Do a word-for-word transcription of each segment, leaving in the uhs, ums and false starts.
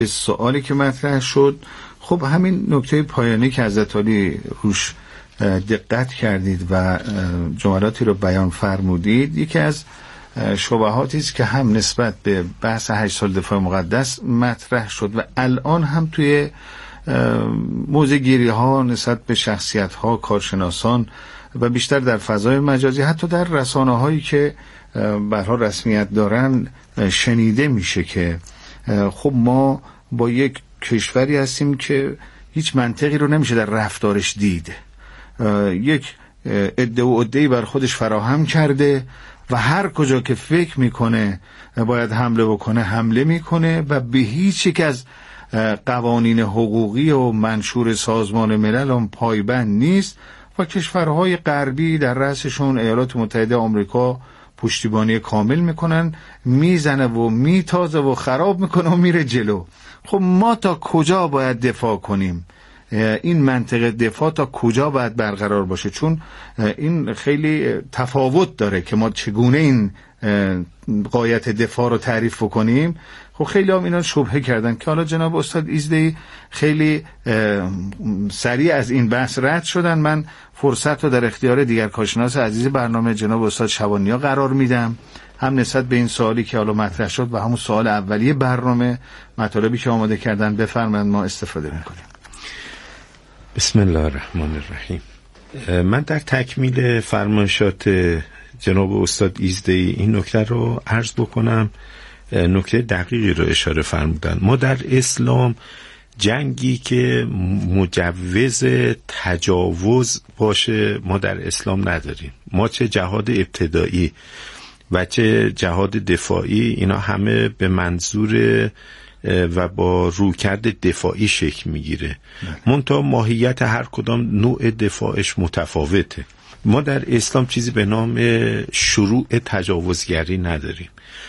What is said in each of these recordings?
سوالی که مطرح شد، خب همین نکته پایانی که حضرت علی روش دقت کردید و جملاتی رو بیان فرمودید، یکی از شبهاتی است که هم نسبت به بحث هشت سال دفاع مقدس مطرح شد و الان هم توی موضع گیری ها نسبت به شخصیت ها، کارشناسان و بیشتر در فضای مجازی، حتی در رسانه هایی که برها رسمیت دارن شنیده میشه که خب ما با یک کشوری هستیم که هیچ منطقی رو نمیشه در رفتارش دید. یک عده و عده‌ای بر خودش فراهم کرده و هر کجا که فکر میکنه باید حمله بکنه حمله میکنه و به هیچ یک از قوانین حقوقی و منشور سازمان ملل هم پایبند نیست و کشورهای غربی در رأسشون ایالات متحده آمریکا پشتیبانی کامل میکنن، میزنه و میتازه و خراب میکنه و میره جلو. خب ما تا کجا باید دفاع کنیم؟ این منطقه دفاع تا کجا باید برقرار باشه؟ چون این خیلی تفاوت داره که ما چگونه این غایت دفاع رو تعریف کنیم. خب خیلی هم اینا شبهه کردن که حالا جناب استاد ایزدی خیلی سریع از این بحث رد شدن. من فرصت رو در اختیار دیگر کارشناس عزیز برنامه جناب استاد شبانیا قرار میدم، هم نسبت به این سوالی که حالا مطرح شد و همون سوال اولیه برنامه، مطالبی که آماده کردن بفرمایید ما استفاده میکنیم. بسم الله الرحمن الرحیم. من در تکمیل فرمایشات جناب استاد ایزدی این نکته رو عرض بکنم. نکته دقیقی رو اشاره فرمودن. ما در اسلام جنگی که مجوز تجاوز باشه ما در اسلام نداریم. ما چه جهاد ابتدایی و چه جهاد دفاعی، اینا همه به منظور و با رویکرد دفاعی شکل میگیره. منتها ماهیت هر کدام نوع دفاعش متفاوته. ما در اسلام چیزی به نام شروع تجاوزگری نداریم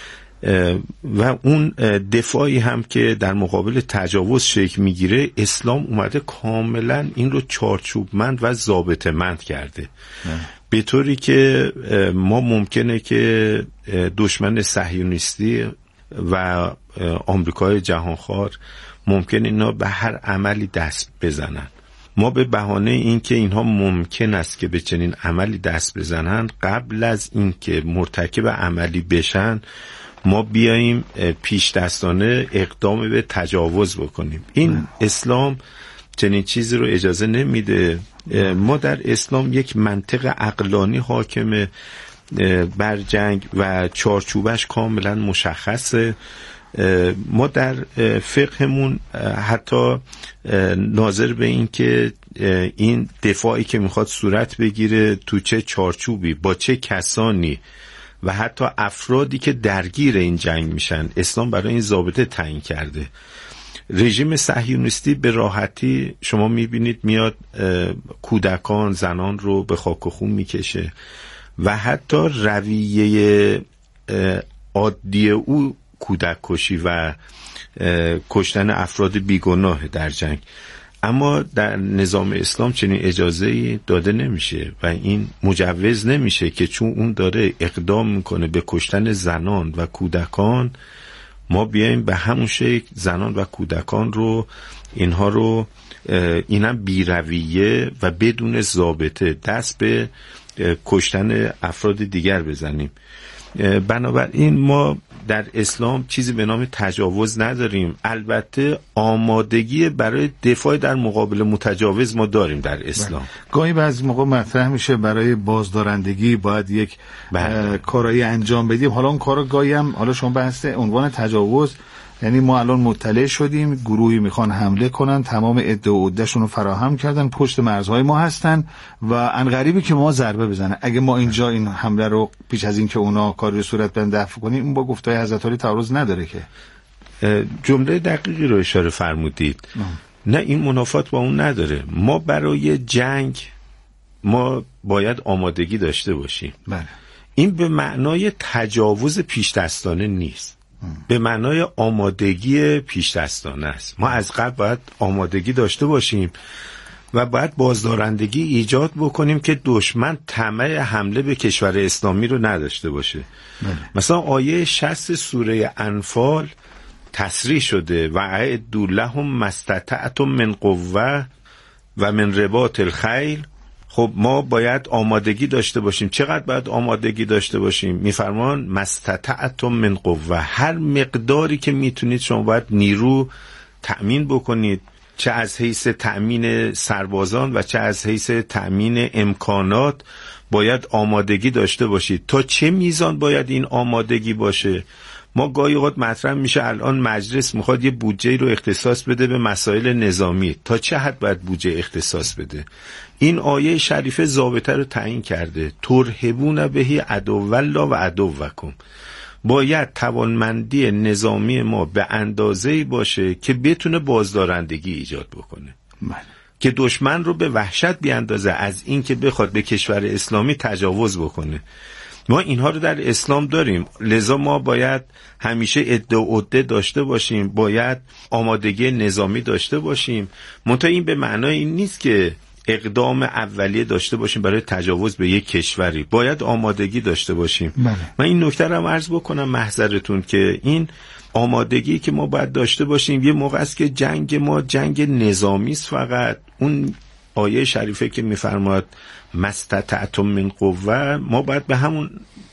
و اون دفاعی هم که در مقابل تجاوز شکل میگیره اسلام اومده کاملا این رو چارچوبمند و ضابطه‌مند کرده، به طوری که ما ممکنه که دشمن صهیونیستی و آمریکای جهانخوار ممکن اینا به هر عملی دست بزنن. ما به بهانه اینکه اینها ممکن است که به چنین عملی دست بزنن، قبل از اینکه مرتکب عملی بشن ما بیاییم پیش دستانه اقدام به تجاوز بکنیم. این اسلام چنین چیزی رو اجازه نمیده. ما در اسلام یک منطق عقلانی حاکمه بر جنگ و چارچوبش کاملا مشخصه. ما در فقهمون حتی ناظر به این که این دفاعی که میخواد صورت بگیره تو چه چارچوبی، با چه کسانی و حتی افرادی که درگیر این جنگ میشن، اسلام برای این ضابطه تعیین کرده. رژیم صهیونیستی به راحتی شما میبینید میاد کودکان، زنان رو به خاک و خون میکشه و حتی رویه عادی او کودک کشی و کشتن افراد بیگناه در جنگ. اما در نظام اسلام چنین اجازه‌ای داده نمیشه و این مجوز نمیشه که چون اون داره اقدام میکنه به کشتن زنان و کودکان ما بیایم به همون شکل زنان و کودکان رو اینها رو اینم بی‌رویه و بدون ضابطه دست به کشتن افراد دیگر بزنیم. بنابراین ما در اسلام چیزی به نام تجاوز نداریم. البته آمادگی برای دفاع در مقابل متجاوز ما داریم در اسلام. گاهی بعضی موقع مطرح میشه برای بازدارندگی باید یک کارایی انجام بدیم. حالا اون کارا گاهی هم، حالا شما بحث عنوان تجاوز، یعنی ما الان مطلع شدیم گروهی میخوان حمله کنن، تمام عده و عدهشون رو فراهم کردن، پشت مرزهای ما هستن و انقریبی که ما ضربه بزنن. اگه ما اینجا این حمله رو پیش از این که اونا کاری صورت بند دفع کنیم، اون با گفتای حضرت علی تعارض نداره که. جمله دقیقی رو اشاره فرمودید. نه، این منافات با اون نداره. ما برای جنگ ما باید آمادگی داشته باشیم. بله. این به معنای تجاوز پیش دستانه نیست، به معنای آمادگی پیش دستانه است. ما از قبل باید آمادگی داشته باشیم و باید بازدارندگی ایجاد بکنیم که دشمن طمع حمله به کشور اسلامی رو نداشته باشه. بله. مثلا آیه شصت سوره انفال تصریح شده و اعدوا لهم ما استطعتم من قوه و من رباط الخیل. خب ما باید آمادگی داشته باشیم. چقدر باید آمادگی داشته باشیم؟ میفرمان ما استطعتم من قوه، هر مقداری که میتونید شما باید نیرو تأمین بکنید، چه از حیث تأمین سربازان و چه از حیث تأمین امکانات باید آمادگی داشته باشید. تا چه میزان باید این آمادگی باشه؟ ما گاهی اوقات مطرح میشه الان مجلس میخواد یه بودجه رو اختصاص بده به مسائل نظامی، تا چه حد باید بودجه اختصاص بده؟ این آیه شریفه ضابطه رو تعیین کرده، ترهبون بهی عدو الله و عدوکم. باید توانمندی نظامی ما به اندازه‌ای باشه که بتونه بازدارندگی ایجاد بکنه، من. که دشمن رو به وحشت بیاندازه از این که بخواد به کشور اسلامی تجاوز بکنه. ما اینها رو در اسلام داریم، لذا ما باید همیشه عده و عده داشته باشیم، باید آمادگی نظامی داشته باشیم. منتها این به معنای این نیست که اقدام اولیه داشته باشیم برای تجاوز به یک کشوری، باید آمادگی داشته باشیم. بله. من این نکته رو هم عرض بکنم محضرتون که این آمادگی که ما باید داشته باشیم، یه موقع است که جنگ ما جنگ نظامی است فقط. اون آیه شریفه که میفرماد ما استطعتم من قوه، ما باید به همون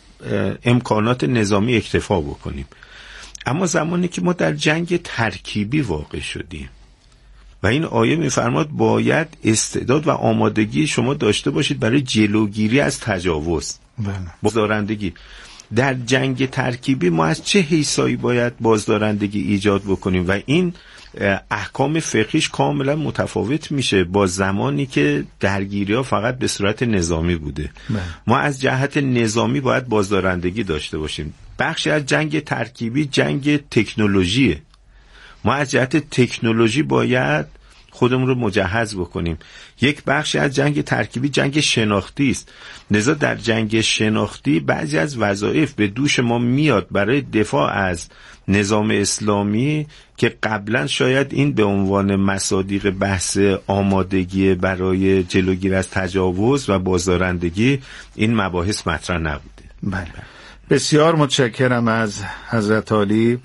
امکانات نظامی اکتفا بکنیم. اما زمانی که ما در جنگ ترکیبی واقع شدیم و این آیه میفرماد باید استعداد و آمادگی شما داشته باشید برای جلوگیری از تجاوز، بازدارندگی. در جنگ ترکیبی ما از چه حیثایی باید بازدارندگی ایجاد بکنیم و این احکام فقهیش کاملا متفاوت میشه با زمانی که درگیری ها فقط به صورت نظامی بوده. بله. ما از جهت نظامی باید بازدارندگی داشته باشیم. بخشی از جنگ ترکیبی جنگ تکنولوژیه، ما از جهت تکنولوژی باید خودمون رو مجهز بکنیم. یک بخشی از جنگ ترکیبی جنگ شناختی است، لذا در جنگ شناختی بعضی از وظایف به دوش ما میاد برای دفاع از نظام اسلامی که قبلا شاید این به عنوان مصادیق بحث آمادگی برای جلوگیری از تجاوز و بازدارندگی این مباحث مطرح نبوده. بله. بسیار متشکرم از حضرت عالی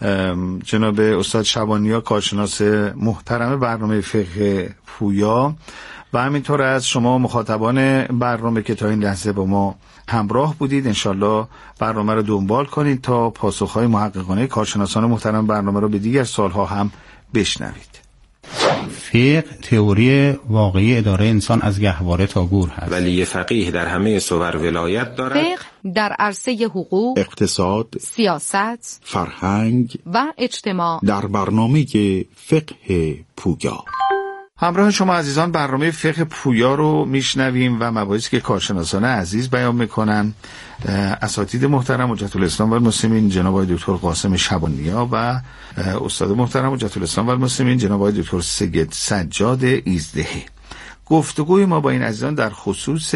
جناب استاد شبانیا، کارشناس محترم برنامه فقه پویا، و همینطور از شما مخاطبان برنامه که تا این لحظه با ما همراه بودید. انشالله برنامه رو دنبال کنید تا پاسخهای محققانه کارشناسان محترم برنامه رو به دیگر سالها هم بشنوید. فقه تئوری واقعی اداره انسان از گهواره تا گور هست. ولی فقیه در همه صور ولایت دارد. فقه در عرصه حقوق، اقتصاد، سیاست، فرهنگ و اجتماع در برنامه فقه پویا. همراه شما عزیزان برنامه فقه پویا رو میشنویم و مباحثی که کارشناسان عزیز بیان میکنن، اساتید محترم حجت الاسلام و المسلمین جناب آقای دکتر قاسم شبانیا و استاد محترم حجت الاسلام و المسلمین جناب آقای دکتر سید سجاد ایزدهی. گفتگوی ما با این عزیزان در خصوص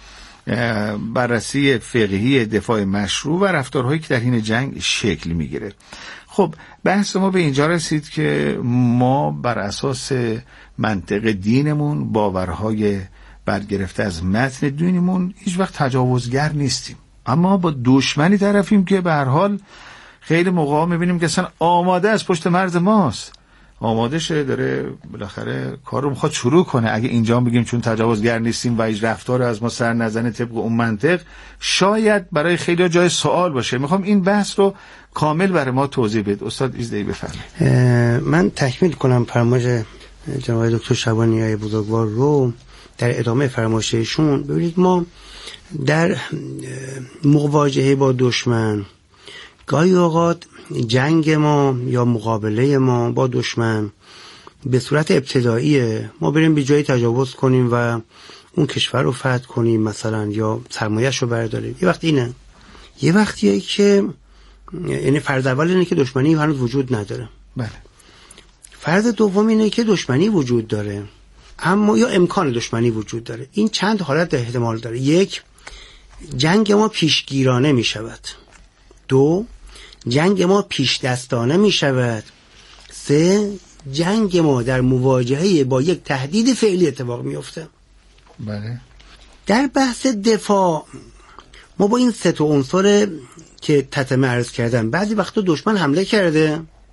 بررسی فقهی دفاع مشروع و رفتارهایی که در حین جنگ شکل میگیره. خب بحث ما به اینجا رسید که ما بر اساس منطق دینمون، باورهای برگرفته از متن دینمون، هیچ وقت تجاوزگر نیستیم، اما با دشمنی طرفیم که به هر حال خیلی موقعا میبینیم که اصلا آماده از پشت مرز ماست، آماده شه داره بالاخره کار رو میخواد شروع کنه. اگه اینجا بگیم چون تجاوزگر نیستیم و هیچ رفتار از ما سر نزنه طبق اون منطق، شاید برای خیلی جای سوال باشه. میخوام این بحث رو کامل برای ما توضیح بده. استاد ایزدهی بفرمایید. من تکمیل کنم فرمایش جناب دکتر شبانیای بزرگوار رو در ادامه فرمایششون. ببینید ما در مواجهه با دشمن گاهی اوقات جنگ ما یا مقابله ما با دشمن به صورت ابتداییه، ما بریم به جایی تجاوز کنیم و اون کشور رو فتح کنیم مثلا، یا سرمایه‌اش رو برداریم. یه وقت اینه، یه وقتیه که یعنی فرض اول اینه که دشمنی هنوز وجود نداره. بله. فرض دوم اینه که دشمنی وجود داره اما یا امکان دشمنی وجود داره. این چند حالت احتمال داره. یک، جنگ ما پیشگیرانه می شود. دو، جنگ ما پیش دستانه می شود. سه، جنگ ما در مواجهه با یک تهدید فعلی اتفاق می افته. بله. در بحث دفاع ما با این سه تا عنصر که تتمه عرض کردم، بعضی وقتا دشمن حمله کرده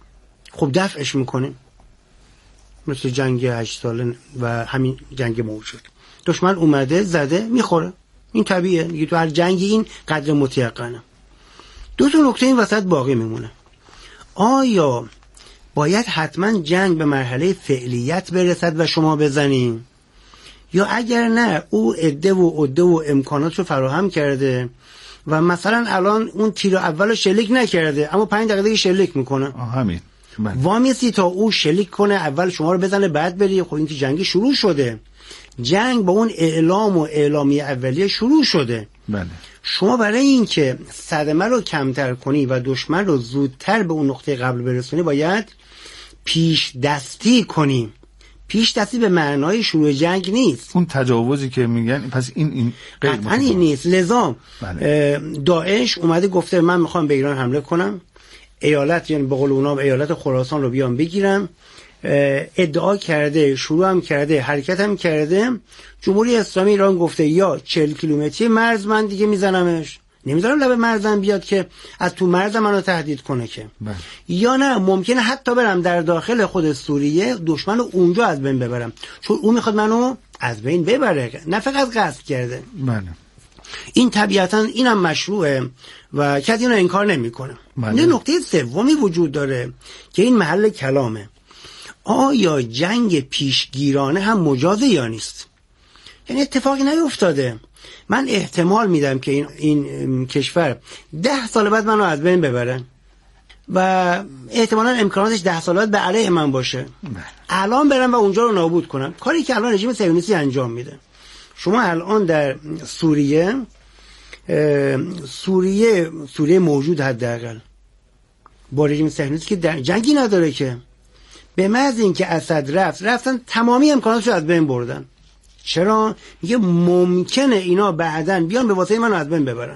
خب دفعش میکنیم، مثل جنگ هشت ساله و همین جنگ موجود. دشمن اومده زده میخوره، این طبیعیه دیگه، تو هر جنگی این قدر متیقنه. دو تا نکته این وسط باقی میمونه. آیا باید حتما جنگ به مرحله فعلیت برسد و شما بزنیم، یا اگر نه او عده و عده و امکانات رو فراهم کرده و مثلا الان اون تیر اولو شلیک نکرده اما پنج دقیقه شلیک میکنه، همین وامیسی تا او شلیک کنه اول شما رو بزنه بعد بری. خب این که جنگی شروع شده، جنگ با اون اعلام و اعلامی اولیه شروع شده. بله. شما برای این که صدمه رو کمتر کنی و دشمن رو زودتر به اون نقطه قبل برسونی باید پیش دستی کنی. پیش دستی به معنای شروع جنگ نیست، اون تجاوزی که میگن، پس این این قطعا این نیست. لذا بله. داعش اومده گفته من میخوام به ایران حمله کنم، ایالت یعنی به قول اونا ایالت خراسان رو بیام بگیرم. ادعا کرده، شروع هم کرده، حرکت هم کرده. جمهوری اسلامی ایران گفته یا چهل کیلومتری مرز من دیگه میزنمش، نمیذارم لب مرزم بیاد که از تو مرز منو تهدید کنه که بله. یا نه ممکنه حتی برم در داخل خود سوریه دشمن رو اونجا از بین ببرم، چون اون میخواد منو از بین ببره، نه فقط قصد کرده. بله. این طبیعتا اینم مشروعه و کسی اینو انکار نمیکنه. بله. یه نکته سومی وجود داره که این محل کلامه. آیا جنگ پیشگیرانه هم مجازه یا نیست؟ یعنی اتفاقی نیفتاده، من احتمال میدم که این این کشور ده سال بعد منو از بین ببرن و احتمالاً امکاناتش ده سال بعد به علیه من باشه. الان برن و اونجا رو نابود کنن، کاری که الان رژیم صهیونیستی انجام میده. شما الان در سوریه سوریه سوریه موجود حداقل با رژیم صهیونیستی که جنگی نداره که، به محض اینکه اسد رفت رفتن تمامی امکاناتش رو از بین بردن. چرا؟ میگه ممکنه اینا بعدن بیان به واسطه من از بین ببرن.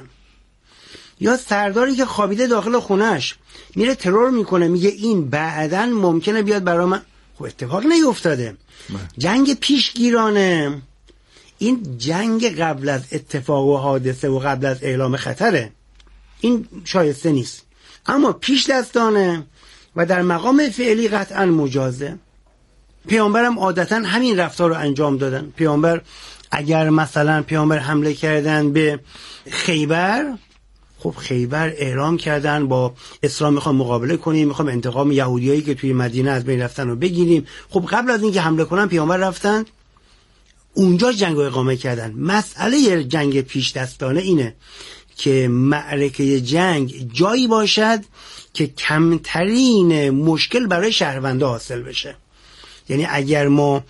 یا سرداری که خوابیده داخل خونش میره ترور میکنه، میگه این بعدن ممکنه بیاد برا من. خب اتفاق نیفتاده. جنگ پیشگیرانه، این جنگ قبل از اتفاق و حادثه و قبل از اعلام خطره، این شایسته نیست. اما پیش دستانه و در مقام فعلی قطعا مجازه. پیامبرم عادتا همین رفتار رو انجام دادن. پیامبر اگر مثلا پیامبر حمله کردن به خیبر، خب خیبر اعلام کردن با اسلام میخوام مقابله کنیم، میخوام انتقام یهودیایی که توی مدینه از بین رفتن رو بگیریم. خب قبل از اینکه حمله کنن پیامبر رفتن اونجا جنگ رو اقامه کردن. مسئله جنگ پیش دستانه اینه که معرکه جنگ جایی باشد که کمترین مشکل برای شهرونده حاصل بشه. یعنی اگر ما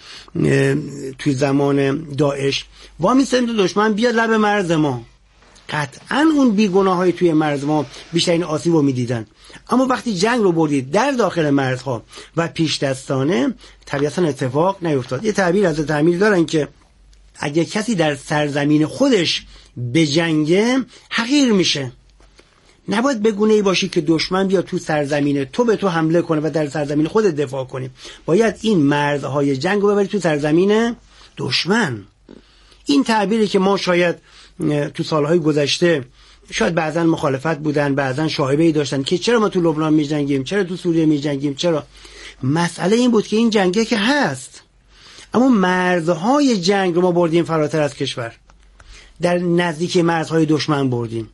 توی زمان داعش وامیستیم تو دشمن بیاد لب مرز ما، قطعا اون بیگناهایی توی مرز ما بیشترین آسیب رو میدیدن. اما وقتی جنگ رو بردید در داخل مرزها و پیش دستانه، طبیعتا اتفاق نیفتاد. یه تعبیر از تعمیر دارن که اگر کسی در سرزمین خودش به جنگه حقیر میشه. نباید بگونه ای باشی که دشمن بیا تو سرزمین تو به تو حمله کنه و در سرزمین خودت دفاع کنی. باید این مرزهای جنگ رو ببری تو سرزمین دشمن. این تعبیری که ما شاید تو سالهای گذشته شاید بعضن مخالفت بودن، بعضن شایبه‌ای داشتن که چرا ما تو لبنان می‌جنگیم، چرا تو سوریه می‌جنگیم، چرا. مسئله این بود که این جنگه که هست، اما مرزهای جنگ رو ما بردیم فراتر از کشور، در نزدیک مرزهای دشمن بردیم.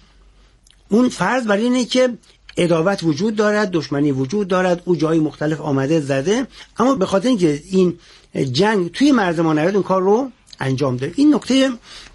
اون فرض بر اینه که عداوت وجود دارد، دشمنی وجود دارد، او جای مختلف آمده زده، اما به خاطر اینکه این جنگ توی مرز ما نیاد اون کار رو انجام ده. این نکته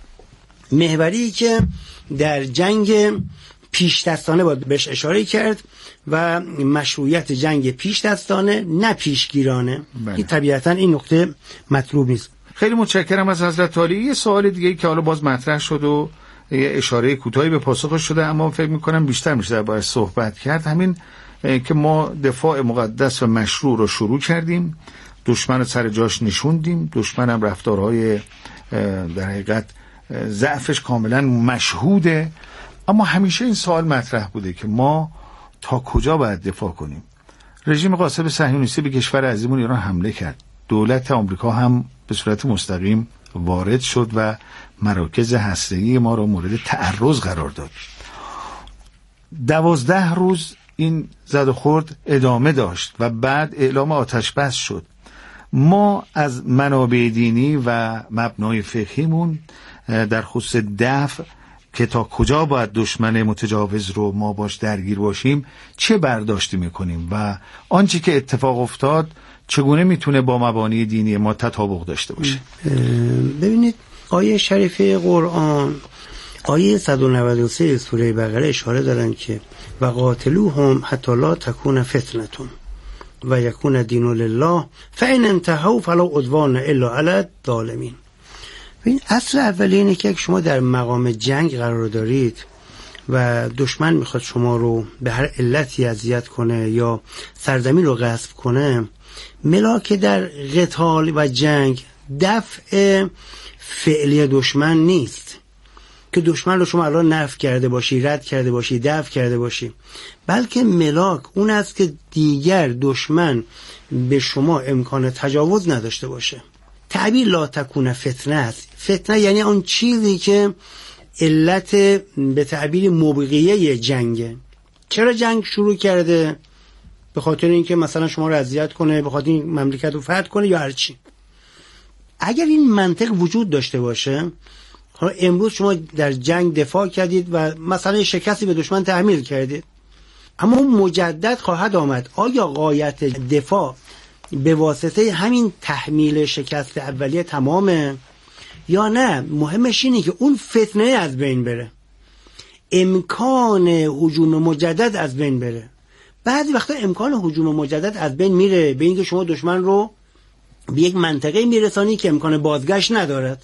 محوری که در جنگ پیش دستانه باید بهش اشاره کرد و مشروعیت جنگ پیش دستانه نه پیشگیرانه. این طبیعتا این نکته مطلوب نیست. خیلی متشکرم از حضرت عالی. یه سوال دیگه که حالا باز مطرح شد و یه اشاره کوتاهی به پاسخش شده، اما فکر می‌کنم بیشتر میشه دربارش صحبت کرد. همین که ما دفاع مقدس و مشروع رو شروع کردیم، دشمن رو سر جاش نشوندیم، دشمن هم رفتارهای در حقیقت ضعفش کاملا مشهوده، اما همیشه این سوال مطرح بوده که ما تا کجا باید دفاع کنیم. رژیم غاصب صهیونیستی به کشور عزیزمون ایران حمله کرد، دولت آمریکا هم به صورت مستقیم وارد شد و مراکز هسته‌ای ما رو مورد تعرض قرار داد. دوازده روز این زد و خورد ادامه داشت و بعد اعلام آتش بس شد. ما از منابع دینی و مبنای فقهیمون در خصوص دفع که تا کجا باید دشمن متجاوز رو ما باش درگیر باشیم چه برداشتی میکنیم و آنچه که اتفاق افتاد چگونه میتونه با مبانی دینی ما تطابق داشته باشه؟ ببینید آیه شریفه قرآن آیه صد و نود و سه سوره بقره اشاره دارن که و قاتلوهم حتی لا تکون فتنتون و یکون دین لله فإن انتهوا فلا عدوان الا علی الظالمین. ببین اصل اولی اینه که شما در مقام جنگ قرار دارید و دشمن میخواد شما رو به هر علتی اذیت کنه یا سرزمین رو غصب کنه، ملاک در قتال و جنگ دفع فعلی دشمن نیست که دشمن رو شما الان نفی کرده باشی، رد کرده باشی، دفع کرده باشی، بلکه ملاک اون است که دیگر دشمن به شما امکان تجاوز نداشته باشه. تعبیر لا تکون فتنه است. فتنه یعنی اون چیزی که علت به تعبیر مبغیه جنگه. چرا جنگ شروع کرده؟ به خاطر اینکه مثلا شما رو اذیت کنه، به خاطر این مملکت رو فتح کنه یا هر چی. اگر این منطق وجود داشته باشه، حالا امروز شما در جنگ دفاع کردید و مثلا شکستی به دشمن تحمیل کردید، اما مجدد خواهد آمد آیا غایت دفاع به واسطه همین تحمیل شکست اولیه تمامه یا نه؟ مهمش اینه که اون فتنه از بین بره، امکان هجوم مجدد از بین بره. بعضی وقتا امکان هجوم مجدد از بین میره به اینکه شما دشمن رو به یک منطقه میرسانی که امکان بازگشت ندارد.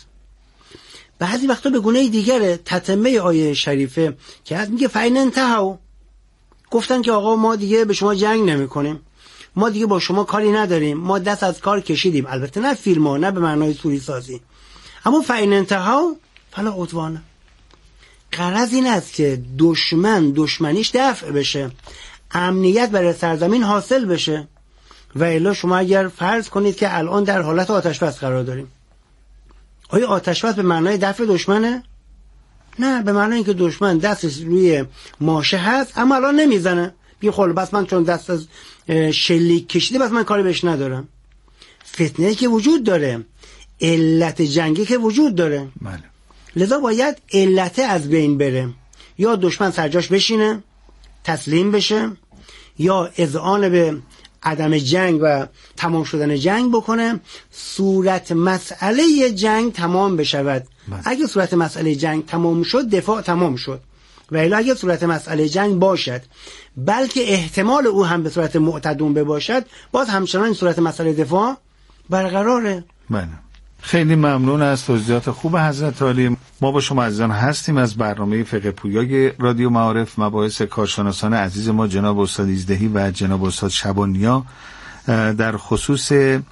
بعضی وقتا به گونه دیگره. تتمه آیه شریفه که هست میگه فإن انتهوا، گفتن که آقا ما دیگه به شما جنگ نمی کنیم، ما دیگه با شما کاری نداریم، ما دست از کار کشیدیم. البته نه فیلم ها، نه به معنای سوری سازی، اما فإن انتهوا فلا عدوان. غرض این است که دشمن دشمنیش دفع بشه، امنیت برای سرزمین حاصل بشه. و الا شما اگر فرض کنید که الان در حالت آتش بس قرار داریم، آیا آتش بس به معنای دفع دشمنه؟ نه، به معنای اینکه دشمن دستش روی ماشه هست اما الان نمیزنه، بی خل بس من چون دست از شلیک کشیده بس من کاری بهش ندارم. فتنه که وجود داره، علت جنگی که وجود داره. بله. لذا باید علت از بین بره، یا دشمن سرجاش بشینه تسلیم بشه، یا اذعان به عدم جنگ و تمام شدن جنگ بکنه، صورت مسئله جنگ تمام بشود. بله. اگه صورت مسئله جنگ تمام شد دفاع تمام شد، و الا اگه صورت مسئله جنگ باشد بلکه احتمال او هم به صورت معتدون باشد، باز همچنان این صورت مسئله دفاع برقراره. بله. خیلی ممنون از توضیحات خوب حضرت عالی. ما با شما عزیزان هستیم از برنامه فقه پویای رادیو معارف. مباحث کارشناسان عزیز ما جناب استاد ایزدهی و جناب استاد شبانیا در خصوص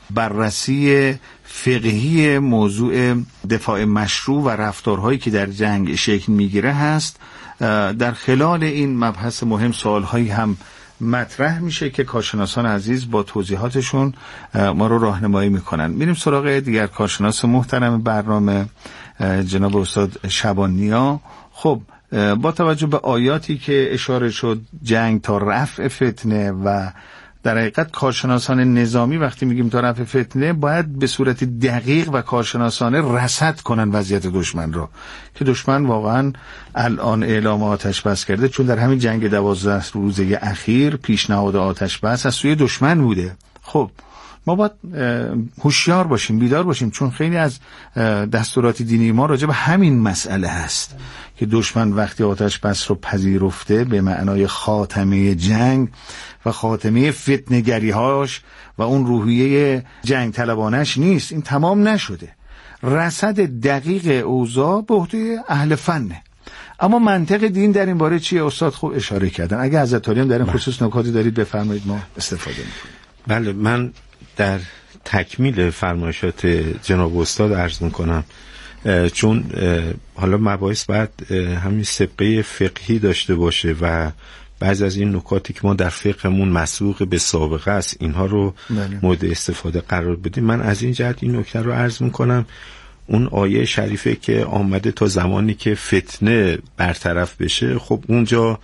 بررسی فقهی موضوع دفاع مشروع و رفتارهایی که در جنگ شکل میگیره هست. در خلال این مبحث مهم سوالهایی هم مطرح میشه که کارشناسان عزیز با توضیحاتشون ما رو راهنمایی میکنن. میریم سراغ دیگر کارشناس محترم برنامه جناب استاد شبانیا. خب با توجه به آیاتی که اشاره شد، جنگ تا رفع فتنه، و در حقیقت کارشناسان نظامی وقتی میگیم تا رفع فتنه باید به صورت دقیق و کارشناسانه رصد کنن وضعیت دشمن رو که دشمن واقعا الان اعلام آتش بس کرده، چون در همین جنگ دوازده روزه اخیر پیشنهاد آتش بس از سوی دشمن بوده. خب ما باید هوشیار باشیم، بیدار باشیم، چون خیلی از دستورات دینی ما راجع به همین مسئله هست که دشمن وقتی آتش بس رو پذیرفته به معنای خاتمه جنگ و خاتمه فتنه‌گری‌هاش و اون روحیه جنگ طلبانش نیست، این تمام نشده. رصد دقیق اوضاع به عهده اهل فنه. اما منطق دین در این باره چیه؟ استاد خوب اشاره کردن. اگه حضرت عالی هم در این خصوص نکاتی دارید بفرمایید، ما استفاده می‌کنیم. بله، من در تکمیل فرمایشات جناب استاد عرض میکنم، چون حالا مباحث باید همین سابقه فقهی داشته باشه و بعضی از این نکاتی که ما در فقهمون مسبوق به سابقه است اینها رو بله. مورد استفاده قرار بدیم. من از این جهت این نکته رو عرض میکنم، اون آیه شریفه که آمده تا زمانی که فتنه برطرف بشه، خب اونجا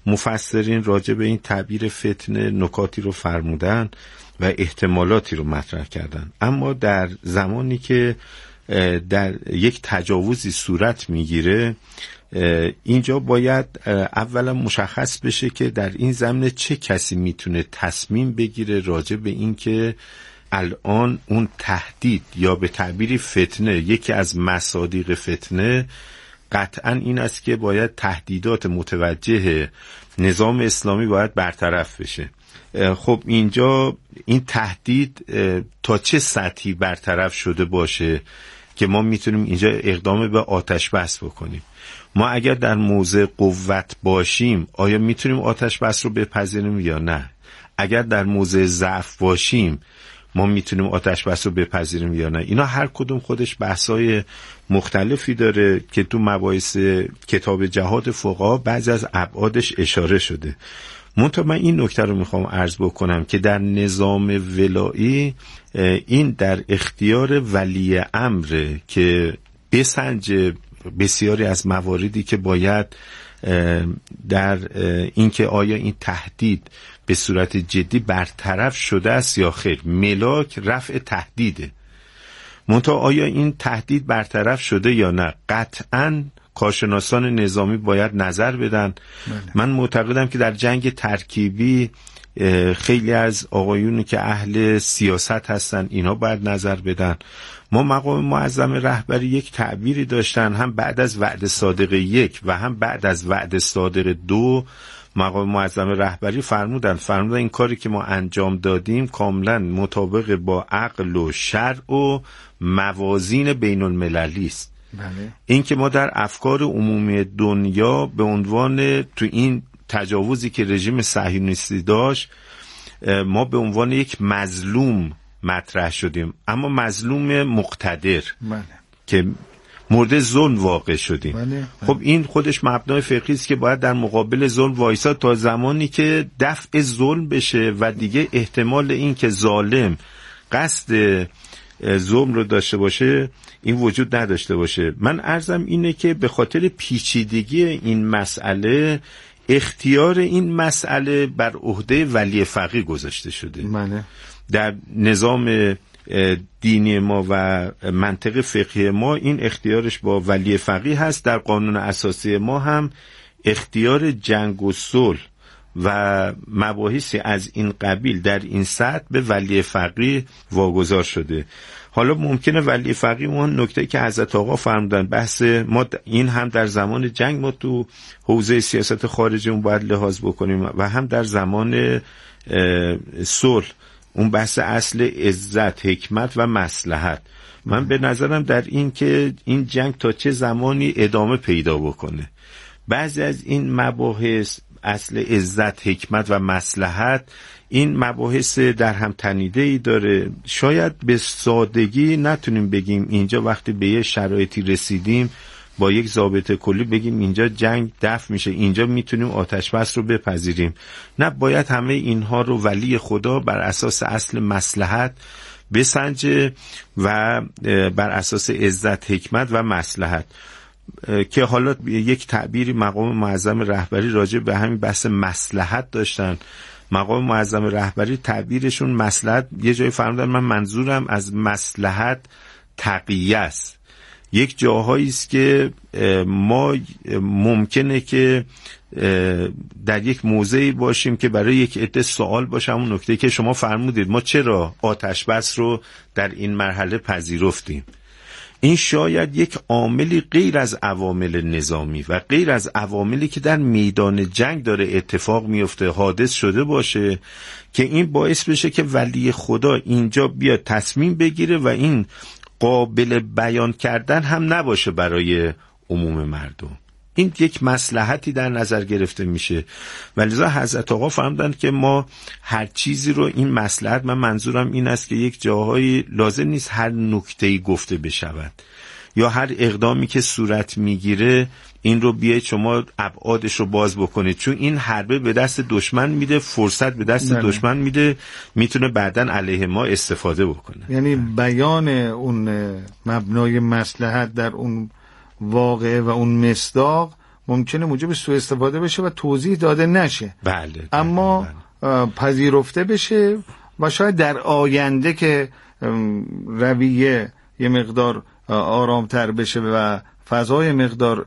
مفسرین راجع به این تعبیر فتنه نکاتی رو فرمودن و احتمالاتی رو مطرح کردن، اما در زمانی که در یک تجاوزی صورت میگیره اینجا باید اولا مشخص بشه که در این زمینه چه کسی میتونه تصمیم بگیره راجع به این که الان اون تهدید یا به تعبیری فتنه، یکی از مصادیق فتنه قطعا این است که باید تهدیدات متوجه نظام اسلامی باید برطرف بشه. خب اینجا این تهدید تا چه سطحی برطرف شده باشه که ما میتونیم اینجا اقدام به آتش بس بکنیم؟ ما اگر در موضع قوت باشیم آیا میتونیم آتش بس رو بپذیریم یا نه؟ اگر در موضع ضعف باشیم ما میتونیم آتش بس رو بپذیریم یا نه؟ اینا هر کدوم خودش بحثای مختلفی داره که تو مباحث کتاب جهاد فقها بعضی از ابعادش اشاره شده. منتها من این نکته رو میخوام عرض بکنم که در نظام ولایی این در اختیار ولی امره که بسنجه بسیاری از مواردی که باید در اینکه آیا این تهدید به صورت جدی برطرف شده است یا خیر. ملاک رفع تهدیده، منتها آیا این تهدید برطرف شده یا نه قطعاً کارشناسان نظامی باید نظر بدن. بله. من معتقدم که در جنگ ترکیبی خیلی از آقایونی که اهل سیاست هستن اینا باید نظر بدن. ما مقام معظم رهبری یک تعبیری داشتن، هم بعد از وعده صادق یک و هم بعد از وعده صادق دو مقام معظم رهبری فرمودن فرمودن این کاری که ما انجام دادیم کاملا مطابق با عقل و شرع و موازین بین المللی است. بله. این که ما در افکار عمومی دنیا به عنوان تو این تجاوزی که رژیم صهیونیستی داشت ما به عنوان یک مظلوم مطرح شدیم، اما مظلوم مقتدر. بله. که مورد ظلم واقع شدیم. بله. بله. خب این خودش مبنای فقهی است که باید در مقابل ظلم وایساد تا زمانی که دفع ظلم بشه و دیگه احتمال این که ظالم قصد ظلم رو داشته باشه این وجود نداشته باشه. من عرضم اینه که به خاطر پیچیدگی این مسئله اختیار این مسئله بر عهده ولی فقیه گذاشته شده. بله. در نظام دینی ما و منطق فقهی ما این اختیارش با ولی فقیه هست. در قانون اساسی ما هم اختیار جنگ و صلح و مباحثی از این قبیل در این سطح به ولی فقیه واگذار شده. حالا ممکنه ولی فقیه اون نکته که حضرت آقا فرمودن بحث ما این هم در زمان جنگ ما تو حوزه سیاست خارجی اون باید لحاظ بکنیم و هم در زمان صلح اون بحث اصل عزت، حکمت و مصلحت. من به نظرم در این که این جنگ تا چه زمانی ادامه پیدا بکنه. بعضی از این مباحث اصل عزت، حکمت و مصلحت این مباحث در هم تنیده‌ای داره. شاید به سادگی نتونیم بگیم اینجا وقتی به یه شرایطی رسیدیم با یک ضابط کلی بگیم اینجا جنگ دفع میشه، اینجا میتونیم آتش بس رو بپذیریم. نه، باید همه اینها رو ولی خدا بر اساس اصل مصلحت بسنجه و بر اساس عزت، حکمت و مصلحت. که حالا یک تعبیری مقام معظم رهبری راجع به همین بحث مصلحت داشتن. مقام معظم رهبری تعبیرشون مصلحت یه جایی فرمودن من منظورم از مصلحت تقیه است. یک جاهایی است که ما ممکنه که در یک موضعی باشیم که برای یک عده سوال باشه، همون نکته که شما فرمودید ما چرا آتش بس رو در این مرحله پذیرفتیم. این شاید یک عاملی غیر از عوامل نظامی و غیر از عواملی که در میدان جنگ داره اتفاق میفته حادث شده باشه که این باعث بشه که ولی خدا اینجا بیاد تصمیم بگیره و این قابل بیان کردن هم نباشه برای عموم مردم. این یک مصلحتی در نظر گرفته میشه و لذا حضرت آقا فرمودن که ما هر چیزی رو این مصلحت، من منظورم این است که یک جاهایی لازم نیست هر نکته‌ای گفته بشود یا هر اقدامی که صورت میگیره این رو بیاید شما ابعادش رو باز بکنید، چون این حربه به دست دشمن میده، فرصت به دست نه. دشمن میده، میتونه بعداً علیه ما استفاده بکنه. یعنی بیان اون مبنای مصلحت در اون واقعه و اون مصداق ممکنه موجب سوء استفاده بشه و توضیح داده نشه. بله. اما بله. پذیرفته بشه و شاید در آینده که رویه یه مقدار آرامتر بشه و فضای مقدار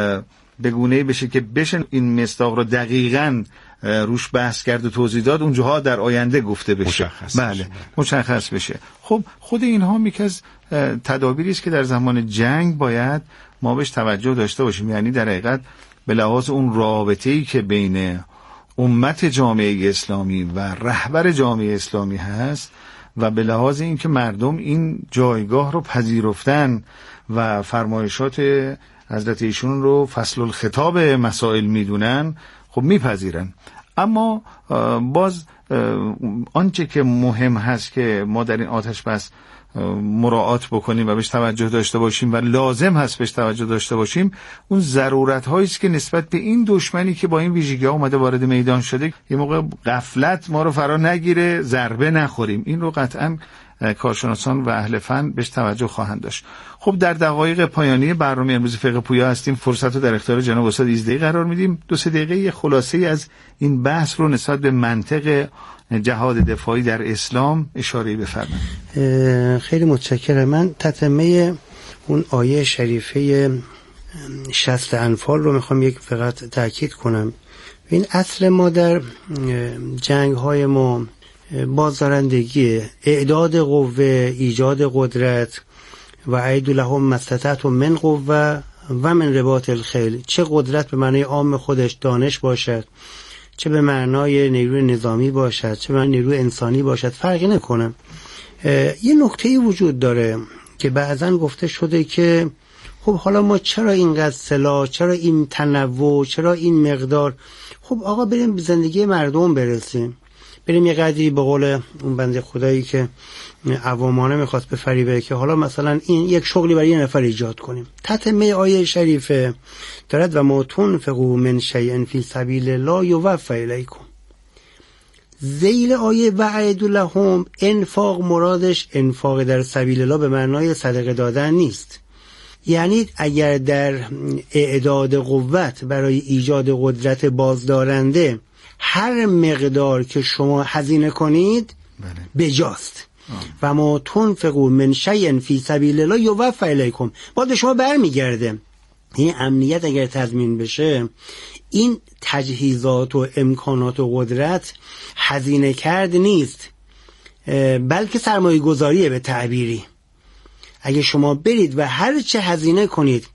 به گونه‌ای بشه که بشه این مصداق رو دقیقاً روش بحث کرد و توضیح داد، اونجاها در آینده گفته بشه. مشخص بله بشه. مشخص بشه. خب خود اینها یکی از تدابیری است که در زمان جنگ باید ما بهش توجه داشته باشیم. یعنی در حقیقت به لحاظ اون رابطه‌ای که بین امت جامعه اسلامی و رهبر جامعه اسلامی هست و به لحاظ اینکه مردم این جایگاه رو پذیرفتن و فرمایشات حضرت ایشون رو فصل الخطاب مسائل میدونن، خب میپذیرن. اما باز آنچه که مهم هست که ما در این آتش بس مراعات بکنیم و بهش توجه داشته باشیم و لازم هست بهش توجه داشته باشیم، اون ضرورت هایی است که نسبت به این دشمنی که با این ویژگی‌ها اومده وارد میدان شده، یه موقع غفلت ما رو فرا نگیره، ضربه نخوریم. این رو قطعاً کارشناسان و اهل فن بهش توجه خواهند داشت. خب در دقایق پایانی برنامه امروز فقه پویا هستیم. فرصت رو در اختیار جناب استاد ایزدهی قرار میدیم. دو سه دقیقه یه خلاصه از این بحث رو نسبت به منطق جهاد دفاعی در اسلام اشاره بفرمایید. خیلی متشکرم. من تتمه اون آیه شریفه شصت انفال رو میخوام یک فقط تاکید کنم. این اصل ما در جنگ های ما بازدارندگی، اعداد قوه، ایجاد قدرت و اعیدوا لهم ما استطعتم من قوه و من رباط الخیل. چه قدرت به معنای عام خودش دانش باشد، چه به معنای نیروی نظامی باشد، چه به معنای نیروی انسانی باشد، فرقی نکنه. یه نکته‌ای وجود داره که بعضن گفته شده که خب حالا ما چرا اینقدر سلاح، چرا این تنوع، چرا این مقدار؟ خب آقا بریم به زندگی مردم برسیم، بریم یه قدری به قول اون بنده خدایی که عوامانه میخواست بفریبه که حالا مثلا این یک شغلی برای یه نفر ایجاد کنیم. تتمه آیه شریفه دارد و ما تنفقوا من شیء فی سبیل الله یوفی الیکم. ذیل آیه وعدوا لهم، انفاق مرادش انفاق در سبیل الله به معنای صدقه دادن نیست. یعنی اگر در اعداد قوت برای ایجاد قدرت بازدارنده هر مقدار که شما هزینه کنید بجاست. و ما تنفقوا من شیء فی سبیل الله یوفی الیکم، باید به شما برمیگرده. این امنیت اگر تضمین بشه، این تجهیزات و امکانات و قدرت هزینه کرد نیست، بلکه سرمایه گذاریه به تعبیری. اگه شما برید و هر چه هزینه کنید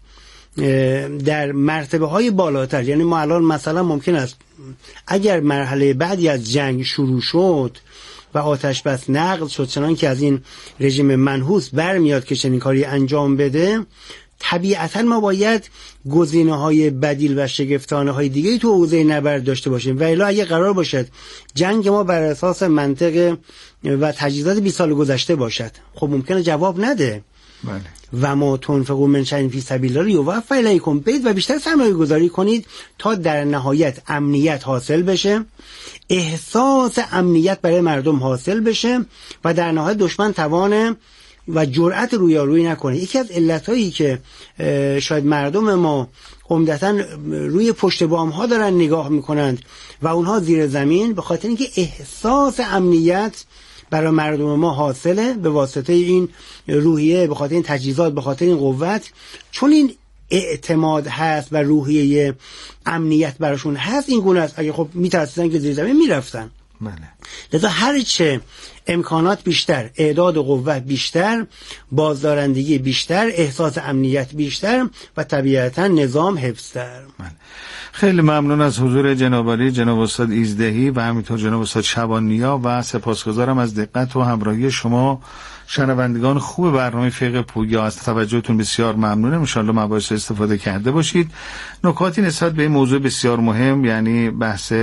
در مرتبه های بالاتر، یعنی ما الان مثلا ممکن است اگر مرحله بعدی از جنگ شروع شد و آتش بس نقض شد، چنان که از این رژیم منحوس برمیاد که چنین کاری انجام بده، طبیعتا ما باید گزینه های بدیل و شگفتانه های دیگه تو حوزه نبرد داشته باشیم. و الا اگه قرار باشد جنگ ما بر اساس منطق و تجهیزات بیست سال گذشته باشد، خب ممکنه جواب نده. بله. و ما تنفقوا من شیء فی سبیل الله یوفی الیکم، برید و بیشتر سرمایه گذاری کنید تا در نهایت امنیت حاصل بشه، احساس امنیت برای مردم حاصل بشه و در نهایت دشمن توان و جرأت رویارویی نکنه. یکی از علتایی که شاید مردم ما عمدتاً روی پشت بام ها دارن نگاه میکنند و اونها زیر زمین، به خاطر اینکه احساس امنیت برای مردم ما حاصله به واسطه این روحیه، به خاطر این تجهیزات، به خاطر این قوت، چون این اعتماد هست و روحیه امنیت براشون هست این گونه است. اگه خب میترسیدن که زیر زمین میرفتن. بله. لذا هر چه امکانات بیشتر، اعداد و قوت بیشتر، بازدارندگی بیشتر، احساس امنیت بیشتر و طبیعتا نظام حفظتر. بله. خیلی ممنون از حضور جناب عالی جناب استاد ایزدهی و همینطور جناب استاد شبانیا و سپاسگزارم از دقت و همراهی شما شنوندگان خوب برنامه فقه پویا. از توجهتون بسیار ممنونم. ان شاءالله مباحث استفاده کرده باشید. نکاتی نسبت به این موضوع بسیار مهم، یعنی بحث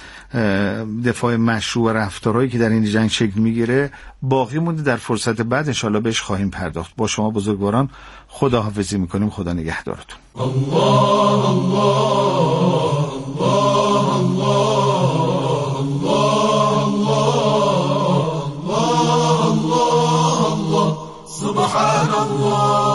دفاع مشروع و رفتارهایی که در این جنگ شکل میگیره باقی مونده، در فرصت بعد ان شاءالله بهش خواهیم پرداخت. با شما بزرگواران خداحافظی میکنیم. خدا نگهدارتون. الله الله الله الله الله الله سبحان الله.